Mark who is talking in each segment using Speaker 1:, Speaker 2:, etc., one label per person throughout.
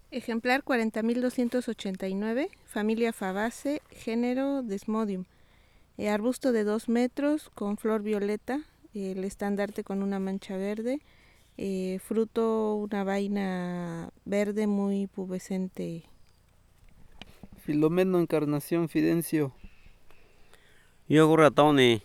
Speaker 1: Ejemplar 40.289, familia Fabaceae, género Desmodium. Arbusto de 2 metros con flor violeta, el estandarte con una mancha verde, fruto una vaina verde muy pubescente.
Speaker 2: Filomeno Encarnación Fidencio.
Speaker 3: Yo corra toni.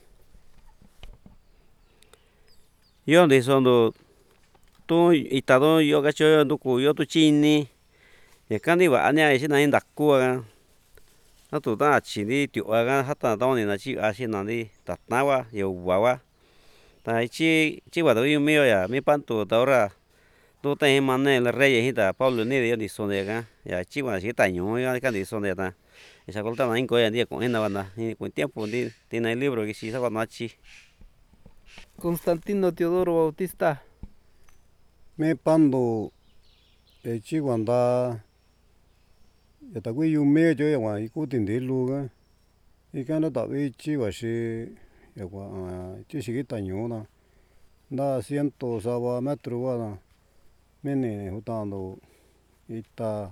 Speaker 3: Yo de sondo tu itado yo gacho yo nduku yo tu chini. Ya kandi ba anya isi na indak kuwa. Na tu ta chi di tiu aga hata toni na chi asi na di tatnawa yo wawa. Ta chi wa do yo mío ya mi pantu ahora tu te Manuel Reyes hita Pablo ni de yo di sonde ga ya chi wa si ta ñu ya kandi sonde ta. Esa colta na inko ya dia con ena banda ni con tiempo di tiene el libro que si sa na chi.
Speaker 2: Constantino Teodoro Bautista.
Speaker 4: Me pando chi wanda ya ta kui yu me jo ya wa iku tin de lu ga i ka na ta vi chi wa shi ya wa chi shi ta ñu na da 100 sava metro wa na me ne hutando ita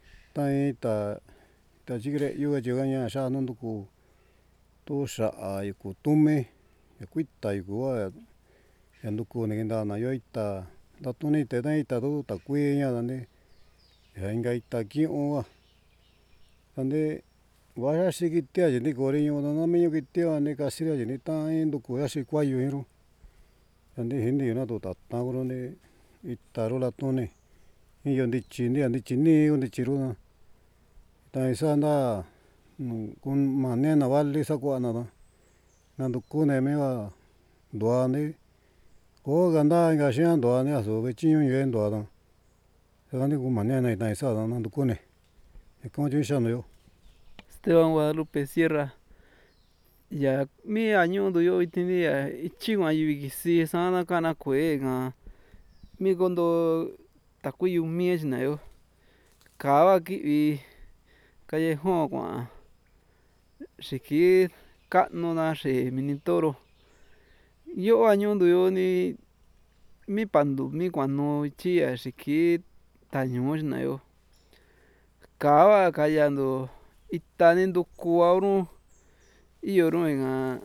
Speaker 4: ta chi gre yu ga jo ga nya sha no ku tu sha ai ku tu me ya kuita i ku wa ya nduku ne nda na yo ita da tu ni te da ita do ta kui nya da ne ya inga ita ki o wa ande wa ya shi ki te ni ko ri yo na me yo ki te wa ne ka si ra ni ta nduku ya shi kwa yu ro ande hindi na to ta ta ro ne ita ro la tu ne ni yo ndi chi ni yo ndi chi ro na ta isa na kun ma ne na va li sa kwa na da na nduku ne me wa dua ne ko ga nda ga shi an dua ne a so ve chi yu yuen dua da sa ni ku ma ne na ta isa da na nduku ne ko ju sha no yo
Speaker 2: Esteban Guadalupe Sierra. Ya mi año do yo itini ya ichi wa yu ki si sa na kana kue ga mi kondo ta ku yu mi na yo ka wa ki vi callejón kwa xiki ka'nu na xi mini toro yo año do yo ni mi pandu mi kuanu chi ya xiki tañu na yo ka wa kayando ita ni nduku a ro iyo ro nga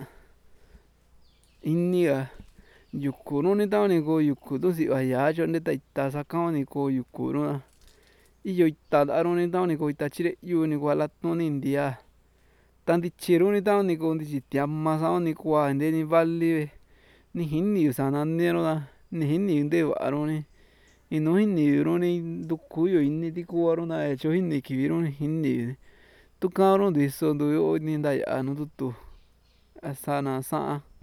Speaker 2: ini ga yuku ro ni ta ni ko yuku to si va ya cho ni ta ita sa ka ni ko yuku ro iyo ita da ro ni ta ni ko ita chi re yu ni kwa la tu ni ndia ta ndichi ro ni ta ni ko ndi chi tiama sa ni kwa nde ni vali ni jini sa na ne ro da ni jini nde va ro ni ino jini ro ni nduku yo ini ti ku ro na cho jini ki vi ro jini tu ka ro ndiso ndo yo ni nda ya no tu tu asa na sa.